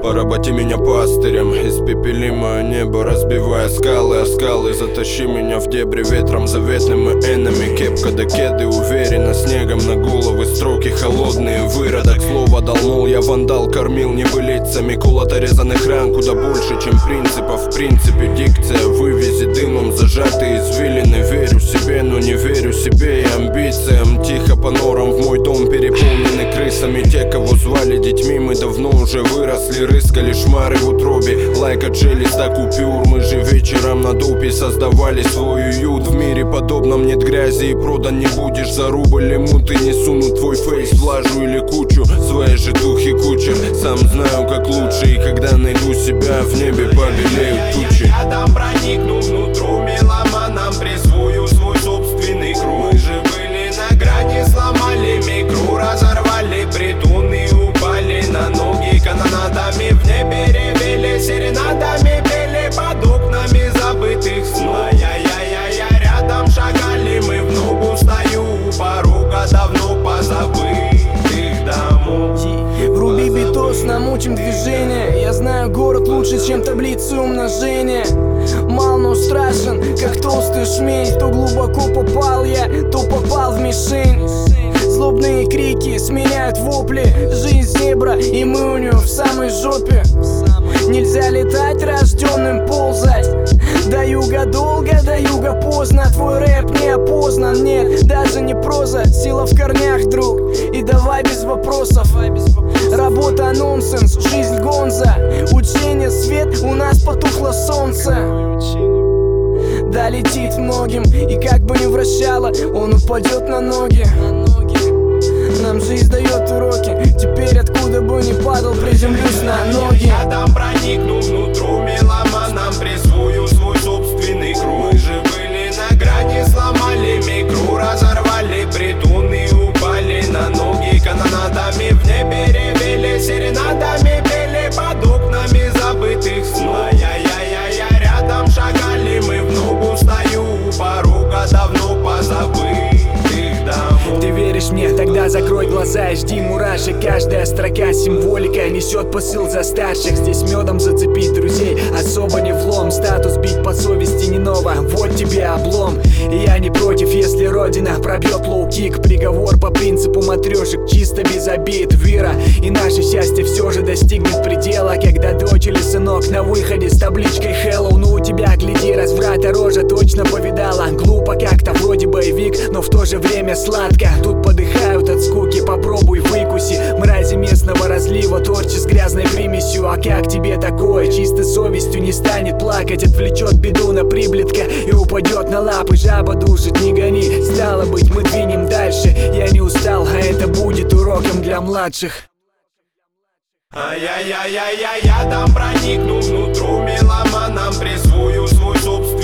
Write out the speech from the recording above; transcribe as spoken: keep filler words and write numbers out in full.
Поработи меня пастырем, испепели мое небо, разбивая скалы о скалы. Затащи меня в дебри ветром заветным и энами. Кепка да кеды, уверенно, снегом на головы строки холодные. Выродок слова дал, мол, я вандал, кормил небылицами. Кулата резаных ран куда больше, чем принципов. В принципе, дикция вывези дымом зажатые извилины. Верю себе, но не верю себе и амбициям. Тихо по норам в мой дом переполнены крысами. Те, кого звали детьми, мы давно уже выросли. Рыскали шмары в утробе, лайка челюста купюр. Мы же вечером на допе создавали свой уют. В мире подобном нет грязи и продан не будешь за рубль. Лимуты не сунут твой фейс в лажу или кучу. Свои же духи кучер, сам знаю как лучше. И когда найду себя в небе, побелеют тучи. Я там проникну внутрь меломаном, присвою свой собственный круг. Мы же были на грани, сломали микру, разорвали притуны, упали на ноги канонадами. В небе ревели, серенадами пели под окнами забытых снов. Я-я-я-я, рядом шагали мы, в ногу стою у порога давно позабытых домов. Вруби битос, намутим движение. Я знаю город лучше, чем таблицы умножения. Мал, но страшен, как толстый шмель. То глубоко попал я, то попал в мишень. Злобные крики сменяют вопли. Жизнь зебра, и мы у нее в самой жопе. Нельзя летать, рожденным ползать. До юга долго, до юга поздно. Твой рэп не опознан, нет, даже не проза. Сила в корнях, друг, и давай без вопросов. Работа нонсенс, жизнь гонза. Учение свет, у нас потухло солнце. Да летит многим, и как бы ни вращало, он упадет на ноги. Нам жизнь дает уроки, теперь откуда бы ни падал, приземлюсь на ноги. Я там проникну внутрь меломаном, присвою свой собственный круг. Мы же были на грани, сломали микру, разорвали притуны, упали на ноги канонадами. В небе ревели, серенадами пели под окнами забытых снов. Я-я-я-я, рядом шагали мы, в ногу стою у порога давно позабытых домов. Ты веришь мне? Тогда закрой глаза и жди мурашек. Каждая строка символика несет посыл за старших. Здесь медом зацепить друзей особо не влом. Статус бить по совести не ново, вот тебе облом. И я не против, если родина пробьет лоу-кик. Приговор по принципу матрешек, чисто без обид. Вера и наше счастье все же достигнет предела, когда дочь или сынок на выходе с табличкой Hello. Ну у тебя, гляди, разврата рожа точно повидала. Глупо как-то, вроде боевик, но в то же время сладко. Тут подыхают от скуки, попробуй выкуси. Мрази местного разлива, торчи с грязной примесью. А как тебе такое? Чистой совестью не станет плакать. Отвлечет беду на приблетка и упадет на лапы. Жаба душит, не гони, стало быть, мы двинем дальше. Я не устал, а это будет уроком для младших. Ай-яй-яй-яй-яй, я там проникну внутрь меломаном, присвою свой собственный